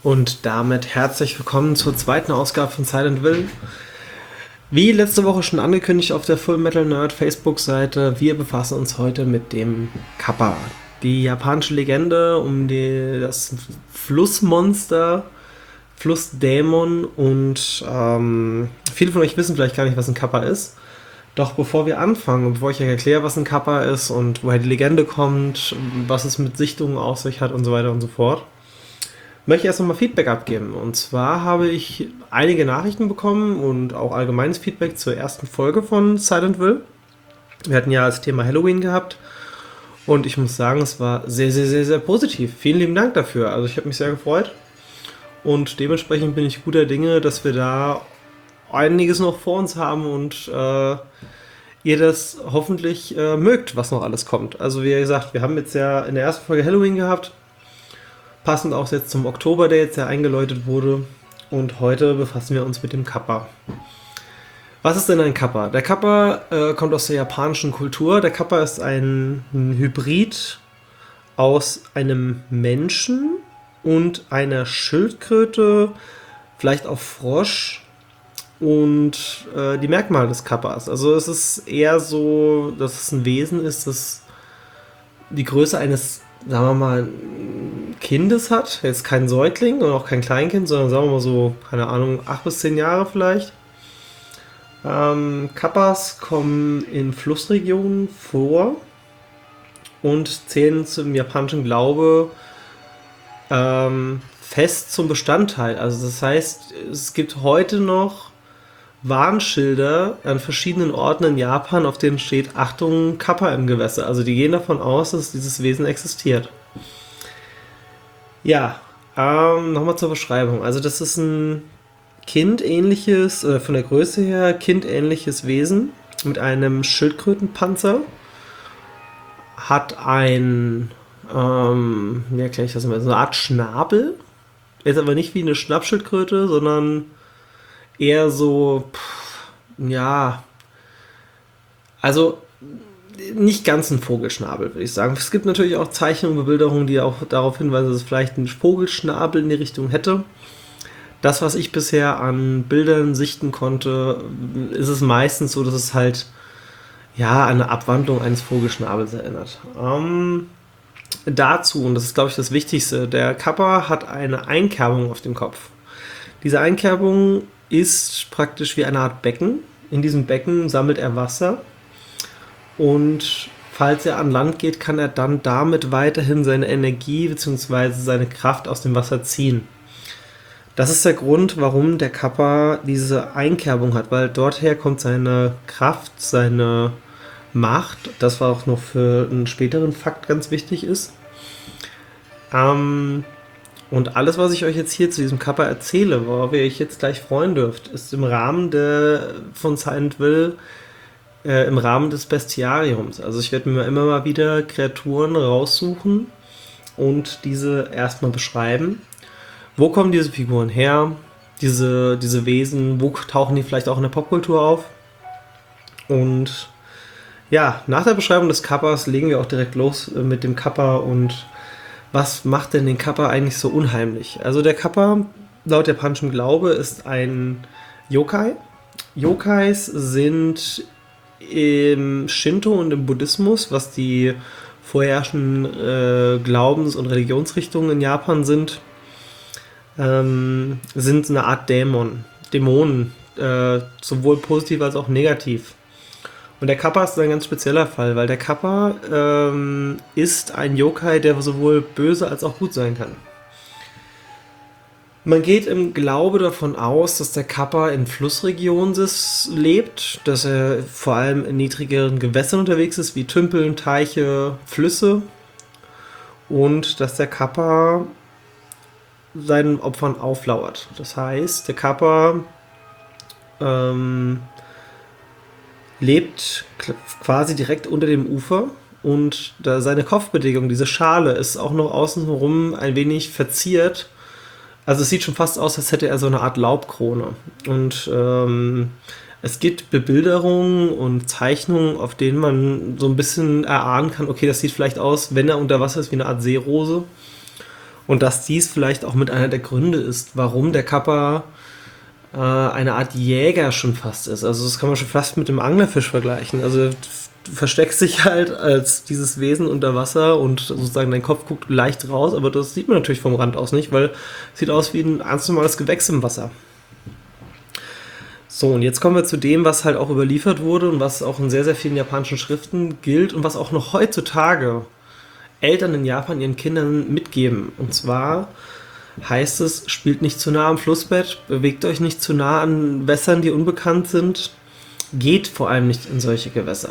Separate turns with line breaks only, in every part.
Und damit herzlich willkommen zur zweiten Ausgabe von Silent Will. Wie letzte Woche schon angekündigt auf der Full Metal Nerd Facebook-Seite, wir befassen uns heute mit dem Kappa. Die japanische Legende um das Flussmonster, Flussdämon und viele von euch wissen vielleicht gar nicht, was ein Kappa ist. Doch bevor wir anfangen, bevor ich euch erkläre, was ein Kappa ist und woher die Legende kommt, was es mit Sichtungen auf sich hat und so weiter und so fort, möchte ich erst nochmal Feedback abgeben. Und zwar habe ich einige Nachrichten bekommen und auch allgemeines Feedback zur ersten Folge von Silent Will. Wir hatten ja als Thema Halloween gehabt und ich muss sagen, es war sehr, sehr, sehr, sehr positiv. Vielen lieben Dank dafür. Also ich habe mich sehr gefreut und dementsprechend bin ich guter Dinge, dass wir da einiges noch vor uns haben und ihr das hoffentlich mögt, was noch alles kommt. Also wie gesagt, wir haben jetzt ja in der ersten Folge Halloween gehabt. Passend auch jetzt zum Oktober, der jetzt ja eingeläutet wurde. Und heute befassen wir uns mit dem Kappa. Was ist denn ein Kappa? Der Kappa kommt aus der japanischen Kultur. Der Kappa ist ein Hybrid aus einem Menschen und einer Schildkröte, vielleicht auch Frosch. Und die Merkmale des Kappas. Also es ist eher so, dass es ein Wesen ist, das die Größe eines, sagen wir mal, Kindes hat, jetzt kein Säugling und auch kein Kleinkind, sondern sagen wir mal so, keine Ahnung, 8 bis 10 Jahre vielleicht. Kappas kommen in Flussregionen vor und zählen zum japanischen Glaube fest zum Bestandteil. Also das heißt, es gibt heute noch Warnschilder an verschiedenen Orten in Japan, auf denen steht: Achtung, Kappa im Gewässer. Also die gehen davon aus, dass dieses Wesen existiert. Ja, nochmal zur Beschreibung. Also das ist ein kindähnliches, von der Größe her kindähnliches Wesen mit einem Schildkrötenpanzer. Hat wie erkläre ich das immer, so eine Art Schnabel. Ist aber nicht wie eine Schnappschildkröte, sondern eher so, ja, also nicht ganz ein Vogelschnabel, würde ich sagen. Es gibt natürlich auch Zeichnungen und Bebilderungen, die auch darauf hinweisen, dass es vielleicht einen Vogelschnabel in die Richtung hätte. Das, was ich bisher an Bildern sichten konnte, ist es meistens so, dass es halt ja an eine Abwandlung eines Vogelschnabels erinnert. Dazu, und das ist glaube ich das Wichtigste, der Kappa hat eine Einkerbung auf dem Kopf. Diese Einkerbung ist praktisch wie eine Art Becken. In diesem Becken sammelt er Wasser und falls er an Land geht, kann er dann damit weiterhin seine Energie bzw. seine Kraft aus dem Wasser ziehen. Das ist der Grund, warum der Kappa diese Einkerbung hat, weil dorther kommt seine Kraft, seine Macht, das war auch noch für einen späteren Fakt ganz wichtig ist. Und alles, was ich euch jetzt hier zu diesem Kappa erzähle, worauf ihr euch jetzt gleich freuen dürft, ist im Rahmen von Silent Will, im Rahmen des Bestiariums. Also ich werde mir immer mal wieder Kreaturen raussuchen und diese erstmal beschreiben. Wo kommen diese Figuren her? Diese Wesen, wo tauchen die vielleicht auch in der Popkultur auf? Und ja, nach der Beschreibung des Kappas legen wir auch direkt los mit dem Kappa und was macht denn den Kappa eigentlich so unheimlich? Also der Kappa, laut japanischem Glaube, ist ein Yokai. Yokais sind im Shinto und im Buddhismus, was die vorherrschenden Glaubens- und Religionsrichtungen in Japan sind eine Art Dämonen, sowohl positiv als auch negativ. Und der Kappa ist ein ganz spezieller Fall, weil der Kappa ist ein Yokai, der sowohl böse als auch gut sein kann. Man geht im Glaube davon aus, dass der Kappa in Flussregionen lebt, dass er vor allem in niedrigeren Gewässern unterwegs ist, wie Tümpeln, Teiche, Flüsse, und dass der Kappa seinen Opfern auflauert. Das heißt, der Kappa lebt quasi direkt unter dem Ufer und seine Kopfbedeckung, diese Schale, ist auch noch außenrum ein wenig verziert. Also es sieht schon fast aus, als hätte er so eine Art Laubkrone. Und es gibt Bebilderungen und Zeichnungen, auf denen man so ein bisschen erahnen kann, okay, das sieht vielleicht aus, wenn er unter Wasser ist, wie eine Art Seerose. Und dass dies vielleicht auch mit einer der Gründe ist, warum der Kappa eine Art Jäger schon fast ist. Also das kann man schon fast mit dem Anglerfisch vergleichen. Also du versteckst dich halt als dieses Wesen unter Wasser und sozusagen dein Kopf guckt leicht raus, aber das sieht man natürlich vom Rand aus nicht, weil es sieht aus wie ein ganz normales Gewächs im Wasser. So, und jetzt kommen wir zu dem, was halt auch überliefert wurde und was auch in sehr, sehr vielen japanischen Schriften gilt und was auch noch heutzutage Eltern in Japan ihren Kindern mitgeben. Und zwar heißt es, spielt nicht zu nah am Flussbett, bewegt euch nicht zu nah an Wässern, die unbekannt sind, geht vor allem nicht in solche Gewässer.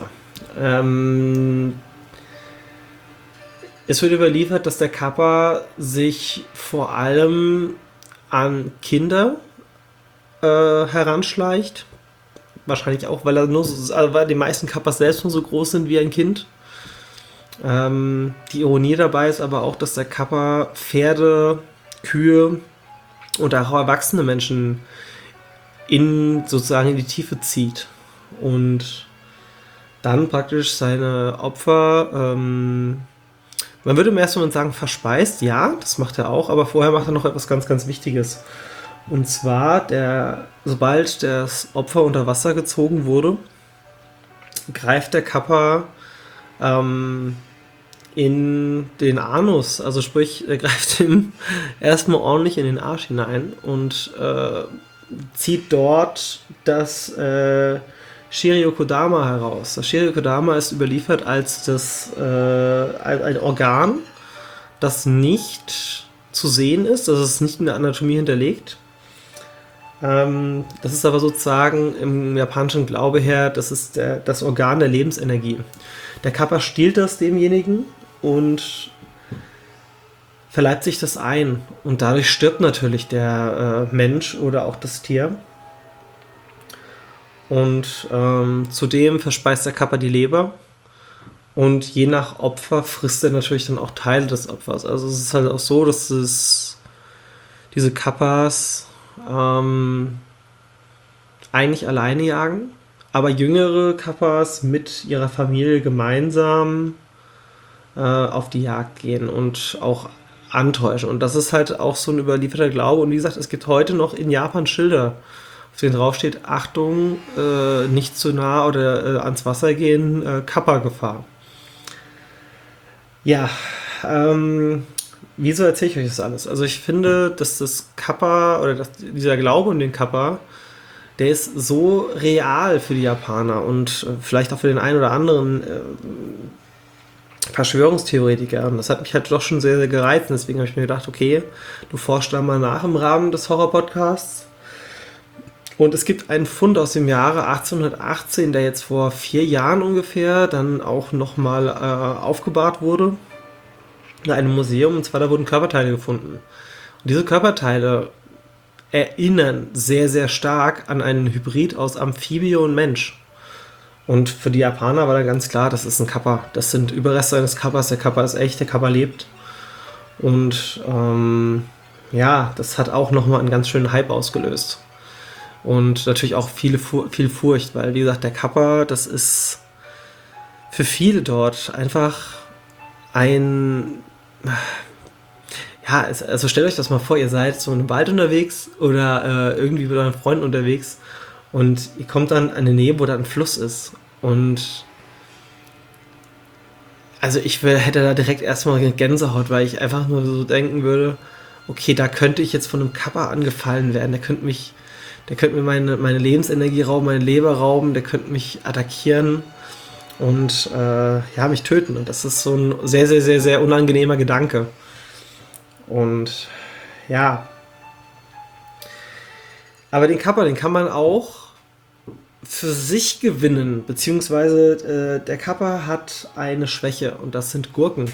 Es wird überliefert, dass der Kappa sich vor allem an Kinder heranschleicht. Wahrscheinlich auch, weil weil die meisten Kappas selbst nur so groß sind wie ein Kind. Die Ironie dabei ist aber auch, dass der Kappa Pferde, Kühe und auch erwachsene Menschen sozusagen in die Tiefe zieht und dann praktisch seine Opfer, man würde im ersten Moment sagen, verspeist. Ja, das macht er auch, aber vorher macht er noch etwas ganz, ganz Wichtiges. Und zwar, sobald das Opfer unter Wasser gezogen wurde, greift der Kappa in den Anus, also sprich, er greift ihm erstmal ordentlich in den Arsch hinein und zieht dort das Shiryo-Kodama heraus. Das Shiryo-Kodama ist überliefert als ein Organ, das nicht zu sehen ist, also es ist nicht in der Anatomie hinterlegt. Das ist aber sozusagen im japanischen Glaube her, das ist das Organ der Lebensenergie. Der Kappa stiehlt das demjenigen und verleibt sich das ein. Und dadurch stirbt natürlich der Mensch oder auch das Tier. Und zudem verspeist der Kappa die Leber. Und je nach Opfer frisst er natürlich dann auch Teile des Opfers. Also es ist halt auch so, dass diese Kappas eigentlich alleine jagen, aber jüngere Kappas mit ihrer Familie gemeinsam auf die Jagd gehen und auch antäuschen. Und das ist halt auch so ein überlieferter Glaube. Und wie gesagt, es gibt heute noch in Japan Schilder, auf denen draufsteht, Achtung, nicht zu nah oder ans Wasser gehen, Kappa-Gefahr. Ja, wieso erzähle ich euch das alles? Also ich finde, dass das Kappa oder dieser Glaube an den Kappa, der ist so real für die Japaner und vielleicht auch für den einen oder anderen Verschwörungstheoretiker. Und das hat mich halt doch schon sehr, sehr gereizt. Und deswegen habe ich mir gedacht, okay, du forschst da mal nach im Rahmen des Horror-Podcasts. Und es gibt einen Fund aus dem Jahre 1818, der jetzt vor 4 Jahren ungefähr dann auch nochmal aufgebahrt wurde in einem Museum. Und zwar, da wurden Körperteile gefunden. Und diese Körperteile erinnern sehr, sehr stark an einen Hybrid aus Amphibie und Mensch. Und für die Japaner war dann ganz klar, das ist ein Kappa. Das sind Überreste eines Kappas. Der Kappa ist echt, der Kappa lebt. Und ja, das hat auch nochmal einen ganz schönen Hype ausgelöst. Und natürlich auch viel Furcht, weil, wie gesagt, der Kappa, das ist für viele dort einfach ein... Ja, also stellt euch das mal vor, ihr seid so im Wald unterwegs oder irgendwie mit euren Freunden unterwegs und ihr kommt dann an eine Nähe, wo da ein Fluss ist. Und also ich hätte da direkt erstmal eine Gänsehaut, weil ich einfach nur so denken würde, okay, da könnte ich jetzt von einem Kappa angefallen werden, der könnte mir meine Lebensenergie rauben, meine Leber rauben, der könnte mich attackieren und ja, mich töten. Und das ist so ein sehr, sehr, sehr, sehr unangenehmer Gedanke. Und ja. Aber den Kappa, den kann man auch für sich gewinnen, beziehungsweise der Kappa hat eine Schwäche und das sind Gurken.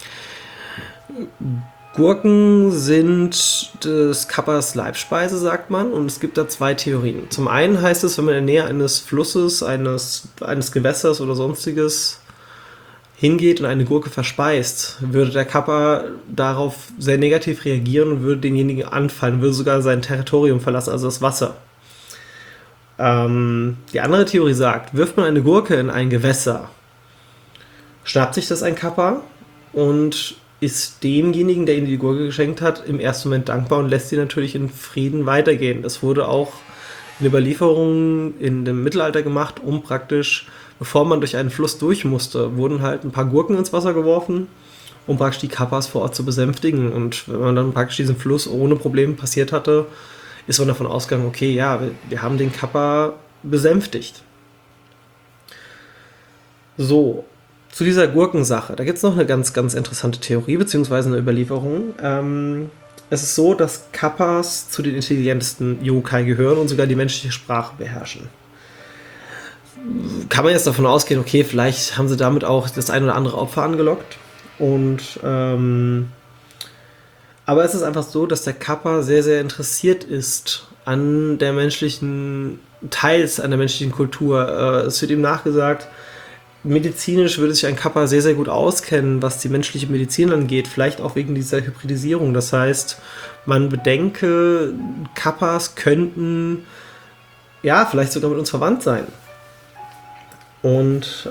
Gurken sind des Kappas Leibspeise, sagt man, und es gibt da 2 Theorien. Zum einen heißt es, wenn man in der Nähe eines Flusses, eines Gewässers oder sonstiges hingeht und eine Gurke verspeist, würde der Kappa darauf sehr negativ reagieren und würde denjenigen anfallen, würde sogar sein Territorium verlassen, also das Wasser. Die andere Theorie sagt, wirft man eine Gurke in ein Gewässer, schnappt sich das ein Kappa und ist demjenigen, der ihm die Gurke geschenkt hat, im ersten Moment dankbar und lässt sie natürlich in Frieden weitergehen. Das wurde auch in Überlieferungen in dem Mittelalter gemacht, um praktisch, bevor man durch einen Fluss durch musste, wurden halt ein paar Gurken ins Wasser geworfen, um praktisch die Kappas vor Ort zu besänftigen. Und wenn man dann praktisch diesen Fluss ohne Probleme passiert hatte, ist man davon ausgegangen, okay, ja, wir haben den Kappa besänftigt. So, zu dieser Gurkensache. Da gibt es noch eine ganz, ganz interessante Theorie, beziehungsweise eine Überlieferung. Es ist so, dass Kappas zu den intelligentesten Yokai gehören und sogar die menschliche Sprache beherrschen. Kann man jetzt davon ausgehen, okay, vielleicht haben sie damit auch das ein oder andere Opfer angelockt. Aber es ist einfach so, dass der Kappa sehr, sehr interessiert ist an der menschlichen, teils an der menschlichen Kultur. Es wird ihm nachgesagt, medizinisch würde sich ein Kappa sehr, sehr gut auskennen, was die menschliche Medizin angeht, vielleicht auch wegen dieser Hybridisierung. Das heißt, man bedenke, Kappas könnten ja vielleicht sogar mit uns verwandt sein. Und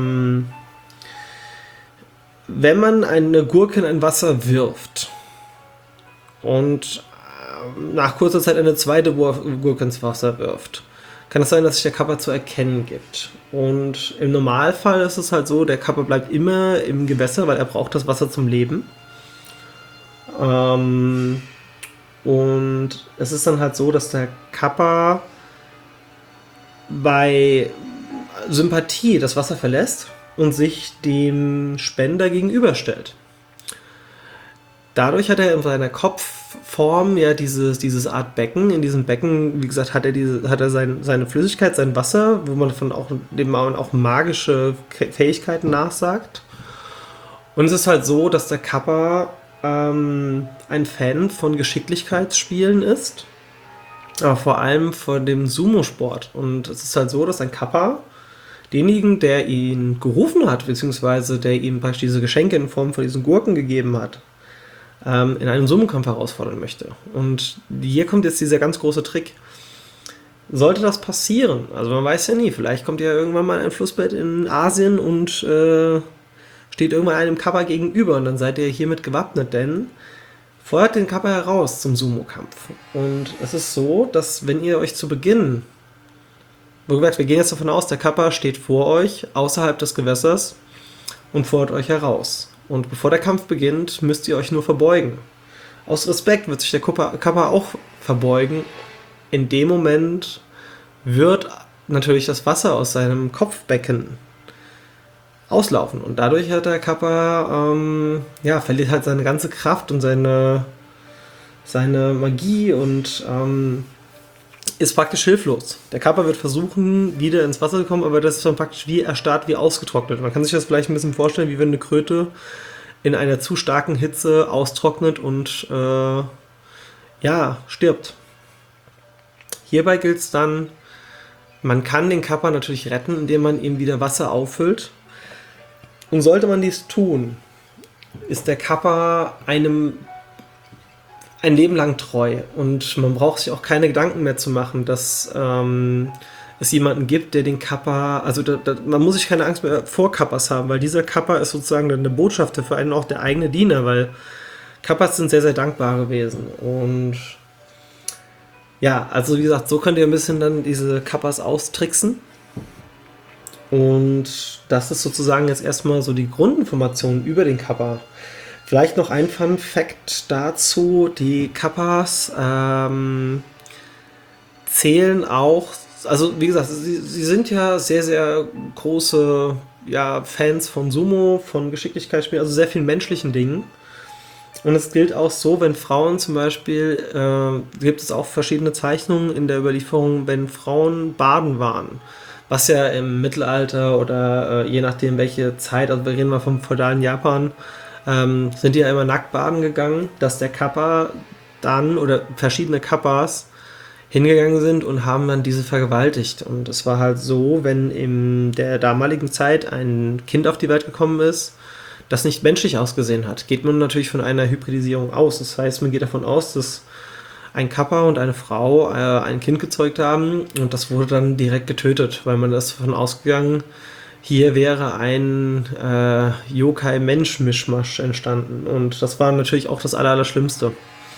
wenn man eine Gurke in ein Wasser wirft und nach kurzer Zeit eine zweite Gurke ins Wasser wirft, kann es sein, dass sich der Kappa zu erkennen gibt. Und im Normalfall ist es halt so, der Kappa bleibt immer im Gewässer, weil er braucht das Wasser zum Leben. Und es ist dann halt so, dass der Kappa bei Sympathie das Wasser verlässt und sich dem Spender gegenüberstellt. Dadurch hat er in seiner Kopfform ja dieses Art Becken. In diesem Becken, wie gesagt, hat er seine Flüssigkeit, sein Wasser, wo man dem man auch magische Fähigkeiten nachsagt. Und es ist halt so, dass der Kappa ein Fan von Geschicklichkeitsspielen ist, aber vor allem von dem Sumo-Sport. Und es ist halt so, dass ein Kappa denjenigen, der ihn gerufen hat, beziehungsweise der ihm praktisch diese Geschenke in Form von diesen Gurken gegeben hat, in einem Sumo-Kampf herausfordern möchte. Und hier kommt jetzt dieser ganz große Trick. Sollte das passieren, also man weiß ja nie, vielleicht kommt ja irgendwann mal ein Flussbett in Asien und steht irgendwann einem Kappa gegenüber und dann seid ihr hiermit gewappnet, denn feuert den Kappa heraus zum Sumo-Kampf. Und es ist so, dass wenn ihr euch zu Beginn, wie gesagt, wir gehen jetzt davon aus, der Kappa steht vor euch, außerhalb des Gewässers und fordert euch heraus. Und bevor der Kampf beginnt, müsst ihr euch nur verbeugen. Aus Respekt wird sich der Kappa auch verbeugen. In dem Moment wird natürlich das Wasser aus seinem Kopfbecken auslaufen. Und dadurch hat der Kappa, verliert halt seine ganze Kraft und seine Magie und ist praktisch hilflos. Der Kappa wird versuchen, wieder ins Wasser zu kommen, aber das ist dann praktisch wie erstarrt, wie ausgetrocknet. Man kann sich das vielleicht ein bisschen vorstellen, wie wenn eine Kröte in einer zu starken Hitze austrocknet und stirbt. Hierbei gilt es dann, man kann den Kappa natürlich retten, indem man ihm wieder Wasser auffüllt. Und sollte man dies tun, ist der Kappa einem ein Leben lang treu und man braucht sich auch keine Gedanken mehr zu machen, dass es jemanden gibt, der den Kappa, also man muss sich keine Angst mehr vor Kappas haben, weil dieser Kappa ist sozusagen dann der Botschafter für einen, auch der eigene Diener, weil Kappas sind sehr, sehr dankbar gewesen. Und ja, also wie gesagt, so könnt ihr ein bisschen dann diese Kappas austricksen. Und das ist sozusagen jetzt erstmal so die Grundinformation über den Kappa. Vielleicht noch ein Fun Fact dazu, die Kappas zählen auch, also wie gesagt, sie sind ja sehr, sehr große Fans von Sumo, von Geschicklichkeitsspielen, also sehr vielen menschlichen Dingen. Und es gilt auch so, wenn Frauen zum Beispiel, gibt es auch verschiedene Zeichnungen in der Überlieferung, wenn Frauen baden waren, was ja im Mittelalter oder je nachdem welche Zeit, also wir reden mal vom feudalen Japan, sind die ja immer nackt baden gegangen, dass der Kappa dann oder verschiedene Kappas hingegangen sind und haben dann diese vergewaltigt. Und es war halt so, wenn in der damaligen Zeit ein Kind auf die Welt gekommen ist, das nicht menschlich ausgesehen hat, geht man natürlich von einer Hybridisierung aus. Das heißt, man geht davon aus, dass ein Kappa und eine Frau ein Kind gezeugt haben und das wurde dann direkt getötet, weil man ist davon ausgegangen, hier wäre ein Yokai-Mensch-Mischmasch entstanden. Und das war natürlich auch das Allerschlimmste.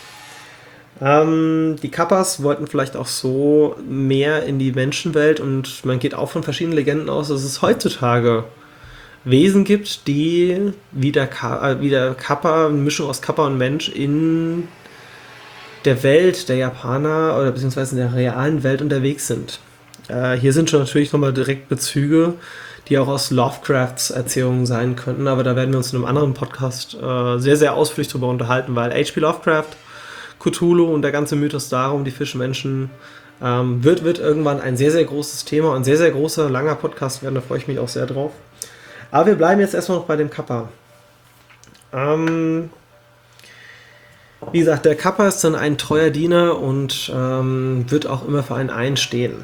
Die Kappas wollten vielleicht auch so mehr in die Menschenwelt und man geht auch von verschiedenen Legenden aus, dass es heutzutage Wesen gibt, die wie der Kappa, eine Mischung aus Kappa und Mensch in der Welt der Japaner oder beziehungsweise in der realen Welt unterwegs sind. Hier sind schon natürlich nochmal direkt Bezüge, die auch aus Lovecrafts Erzählungen sein könnten, aber da werden wir uns in einem anderen Podcast sehr, sehr ausführlich drüber unterhalten, weil H.P. Lovecraft, Cthulhu und der ganze Mythos darum, die Fischmenschen, wird irgendwann ein sehr, sehr großes Thema und ein sehr, sehr großer, langer Podcast werden, da freue ich mich auch sehr drauf. Aber wir bleiben jetzt erstmal noch bei dem Kappa. Wie gesagt, der Kappa ist dann ein treuer Diener und wird auch immer für einen einstehen.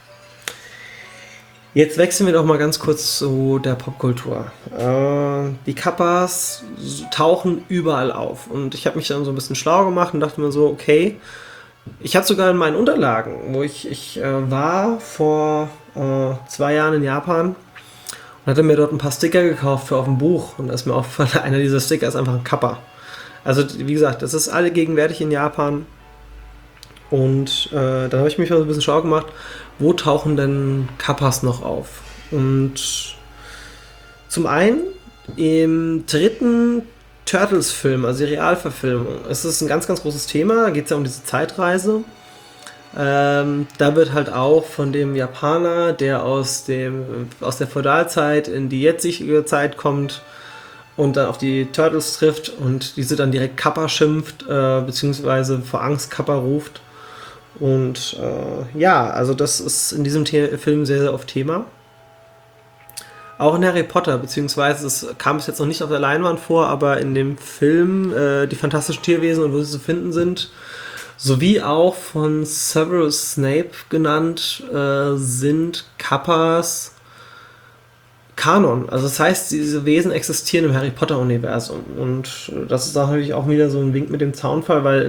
Jetzt wechseln wir doch mal ganz kurz zu der Popkultur. Die Kappas tauchen überall auf und ich habe mich dann so ein bisschen schlau gemacht und dachte mir so, okay, ich hatte sogar in meinen Unterlagen, wo ich war vor 2 Jahren in Japan und hatte mir dort ein paar Sticker gekauft für auf ein Buch und da ist mir aufgefallen, einer dieser Sticker ist einfach ein Kappa. Also wie gesagt, das ist allgegenwärtig in Japan und dann habe ich mich mal so ein bisschen schlau gemacht, wo tauchen denn Kappas noch auf? Und zum einen im dritten Turtles-Film, also die Realverfilmung, ist es ein ganz, ganz großes Thema. Da geht es ja um diese Zeitreise. Da wird halt auch von dem Japaner, der aus der Feudalzeit in die jetzige Zeit kommt und dann auf die Turtles trifft und diese dann direkt Kappa schimpft, beziehungsweise vor Angst Kappa ruft. Und also das ist in diesem Film sehr, sehr oft Thema. Auch in Harry Potter, beziehungsweise es kam bis jetzt noch nicht auf der Leinwand vor, aber in dem Film die fantastischen Tierwesen und wo sie zu finden sind, sowie auch von Severus Snape genannt, sind Kappas Kanon. Also das heißt, diese Wesen existieren im Harry Potter-Universum. Und das ist natürlich auch wieder so ein Wink mit dem Zaunfall, weil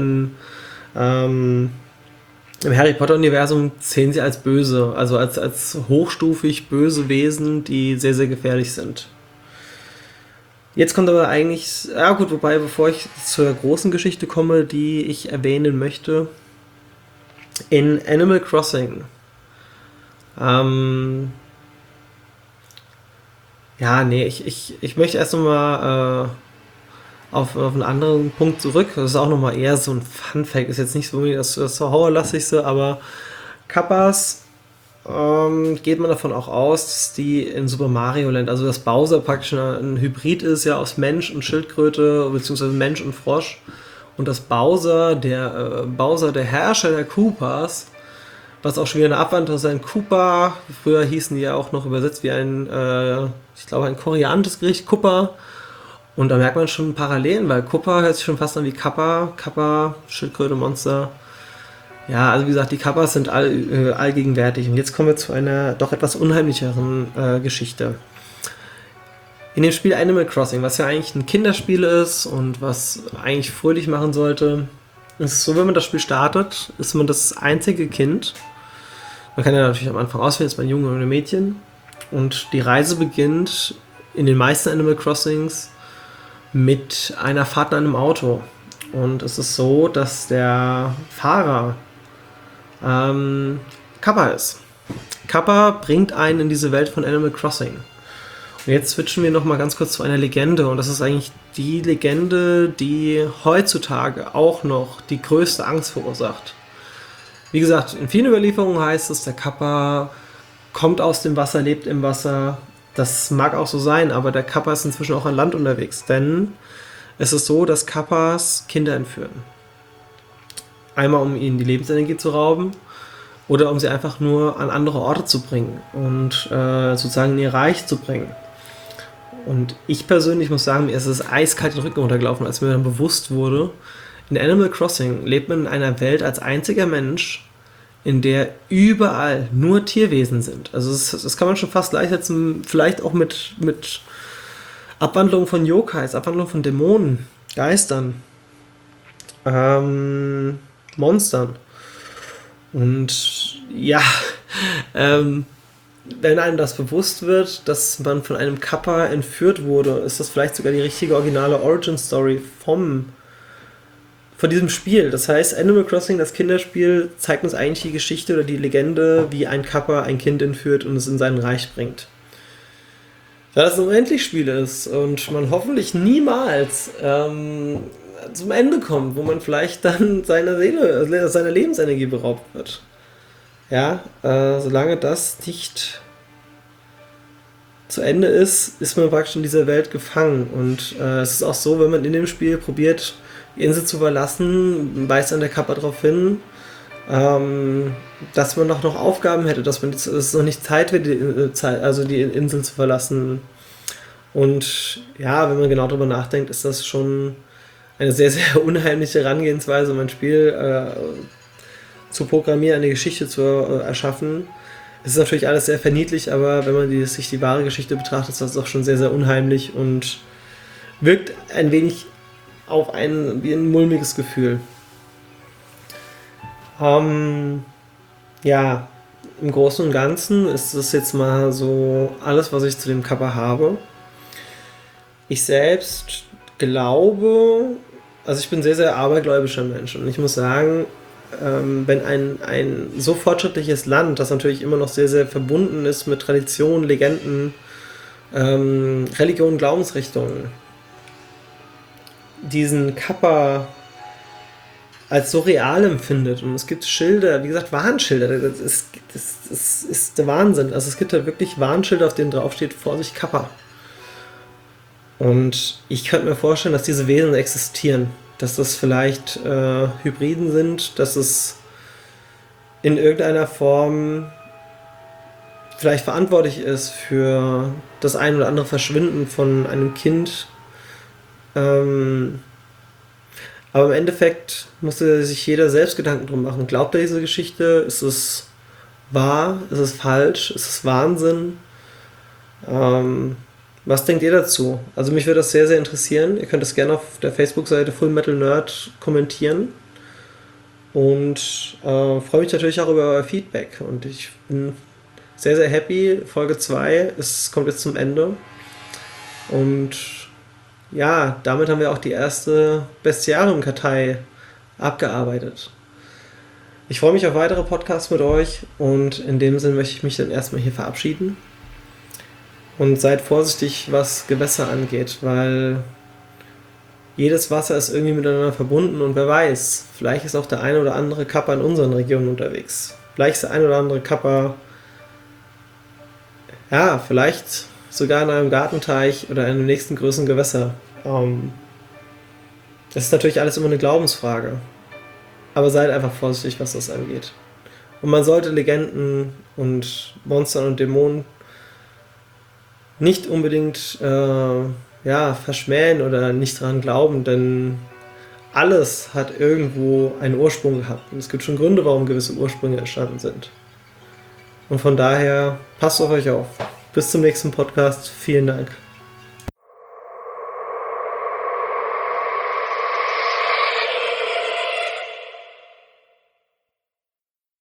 im Harry Potter-Universum zählen sie als böse, also als hochstufig böse Wesen, die sehr, sehr gefährlich sind. Jetzt kommt aber eigentlich, ja gut, wobei, bevor ich zur großen Geschichte komme, die ich erwähnen möchte, in Animal Crossing, ich möchte erst nochmal auf einen anderen Punkt zurück. Das ist auch nochmal eher so ein Fun-Fact. Ist jetzt nicht so das Horrorlastigste, aber Kappas geht man davon auch aus, dass die in Super Mario Land, also dass Bowser praktisch ein Hybrid ist, ja aus Mensch und Schildkröte, beziehungsweise Mensch und Frosch. Und dass Bowser, der Herrscher der Koopas, was auch schon wieder eine Abwandlung ist, ein Koopa, früher hießen die ja auch noch übersetzt wie ein koreanisches Gericht, Koopa. Und da merkt man schon Parallelen, weil Koopa hört sich schon fast an wie Kappa, Schildkröte, Monster. Ja, also wie gesagt, die Kappas sind allgegenwärtig. Und jetzt kommen wir zu einer doch etwas unheimlicheren Geschichte. In dem Spiel Animal Crossing, was ja eigentlich ein Kinderspiel ist und was eigentlich fröhlich machen sollte, ist es so, wenn man das Spiel startet, ist man das einzige Kind. Man kann ja natürlich am Anfang auswählen, ist man ein Junge oder ein Mädchen. Und die Reise beginnt in den meisten Animal Crossings mit einer Fahrt in einem Auto. Und es ist so, dass der Fahrer Kappa ist. Kappa bringt einen in diese Welt von Animal Crossing. Und jetzt switchen wir nochmal ganz kurz zu einer Legende. Und das ist eigentlich die Legende, die heutzutage auch noch die größte Angst verursacht. Wie gesagt, in vielen Überlieferungen heißt es, der Kappa kommt aus dem Wasser, lebt im Wasser. Das mag auch so sein, aber der Kappa ist inzwischen auch an Land unterwegs, denn es ist so, dass Kappas Kinder entführen. Einmal, um ihnen die Lebensenergie zu rauben oder um sie einfach nur an andere Orte zu bringen und sozusagen in ihr Reich zu bringen. Und ich persönlich muss sagen, mir ist es eiskalt den Rücken runtergelaufen, als mir dann bewusst wurde, in Animal Crossing lebt man in einer Welt als einziger Mensch, in der überall nur Tierwesen sind. Also das kann man schon fast gleichsetzen, vielleicht auch mit Abwandlung von Yokais, Abwandlung von Dämonen, Geistern, Monstern. Und ja, wenn einem das bewusst wird, dass man von einem Kappa entführt wurde, ist das vielleicht sogar die richtige originale Origin-Story von diesem Spiel. Das heißt, Animal Crossing, das Kinderspiel, zeigt uns eigentlich die Geschichte oder die Legende, wie ein Kappa ein Kind entführt und es in sein Reich bringt. Da das ein Unendlich-Spiel ist und man hoffentlich niemals zum Ende kommt, wo man vielleicht dann seiner Lebensenergie beraubt wird. Ja, solange das nicht zu Ende ist man praktisch in dieser Welt gefangen. Und es ist auch so, wenn man in dem Spiel probiert, die Insel zu verlassen, weist dann der Kappa darauf hin, dass man noch Aufgaben hätte, dass es noch nicht Zeit wird, die Insel zu verlassen. Und ja, wenn man genau darüber nachdenkt, ist das schon eine sehr, sehr unheimliche Herangehensweise, um ein Spiel zu programmieren, eine Geschichte zu erschaffen. Es ist natürlich alles sehr verniedlich, aber wenn man sich die wahre Geschichte betrachtet, ist das auch schon sehr, sehr unheimlich und wirkt ein wenig auf einen wie ein mulmiges Gefühl. Ja, im Großen und Ganzen ist das jetzt mal so alles, was ich zu dem Kappa habe. Ich selbst glaube, also ich bin ein sehr, sehr abergläubischer Mensch und ich muss sagen, wenn ein so fortschrittliches Land, das natürlich immer noch sehr, sehr verbunden ist mit Traditionen, Legenden, Religionen, Glaubensrichtungen, diesen Kappa als so real empfindet und es gibt Schilder, wie gesagt Warnschilder, das ist der Wahnsinn. Also es gibt halt wirklich Warnschilder, auf denen draufsteht, Vorsicht Kappa. Und ich könnte mir vorstellen, dass diese Wesen existieren, dass das vielleicht Hybriden sind, dass es in irgendeiner Form vielleicht verantwortlich ist für das ein oder andere Verschwinden von einem Kind. Aber im Endeffekt musste sich jeder selbst Gedanken drum machen. Glaubt er diese Geschichte? Ist es wahr? Ist es falsch? Ist es Wahnsinn? Was denkt ihr dazu? Also mich würde das sehr, sehr interessieren. Ihr könnt das gerne auf der Facebook-Seite Full Metal Nerd kommentieren. Und freue mich natürlich auch über euer Feedback. Und ich bin sehr, sehr happy. Folge 2 kommt jetzt zum Ende. Und ja, damit haben wir auch die erste Bestiarium-Kartei abgearbeitet. Ich freue mich auf weitere Podcasts mit euch und in dem Sinne möchte ich mich dann erstmal hier verabschieden. Und seid vorsichtig, was Gewässer angeht, weil jedes Wasser ist irgendwie miteinander verbunden und wer weiß, vielleicht ist auch der eine oder andere Kappa in unseren Regionen unterwegs. Vielleicht ist der eine oder andere Kappa, ja, vielleicht sogar in einem Gartenteich oder in einem nächsten größeren Gewässer. Das ist natürlich alles immer eine Glaubensfrage. Aber seid einfach vorsichtig, was das angeht. Und man sollte Legenden und Monstern und Dämonen nicht unbedingt verschmähen oder nicht dran glauben, denn alles hat irgendwo einen Ursprung gehabt. Und es gibt schon Gründe, warum gewisse Ursprünge entstanden sind. Und von daher, passt auf euch auf. Bis zum nächsten Podcast. Vielen Dank.